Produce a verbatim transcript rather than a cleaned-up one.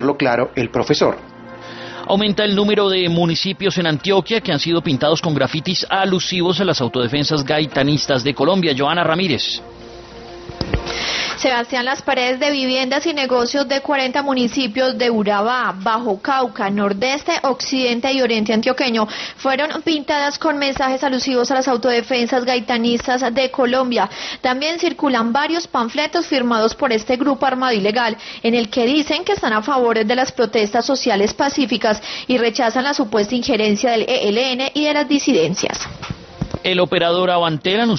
tenerlo claro el profesor. Aumenta el número de municipios en Antioquia que han sido pintados con grafitis alusivos a las autodefensas gaitanistas de Colombia. Joana Ramírez. Sebastián, las paredes de viviendas y negocios de cuarenta municipios de Urabá, Bajo Cauca, Nordeste, Occidente y Oriente Antioqueño fueron pintadas con mensajes alusivos a las autodefensas gaitanistas de Colombia. También circulan varios panfletos firmados por este grupo armado ilegal, en el que dicen que están a favor de las protestas sociales pacíficas y rechazan la supuesta injerencia del E L N y de las disidencias. El operador Avantel anunció